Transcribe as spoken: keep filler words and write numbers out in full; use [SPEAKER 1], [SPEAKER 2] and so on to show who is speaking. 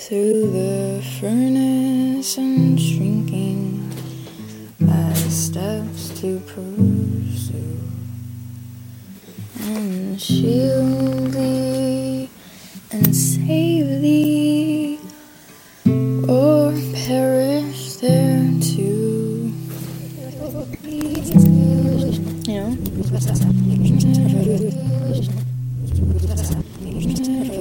[SPEAKER 1] through the furnace and shrinking as steps to pursue, and shield thee and save thee, or perish there too. You know?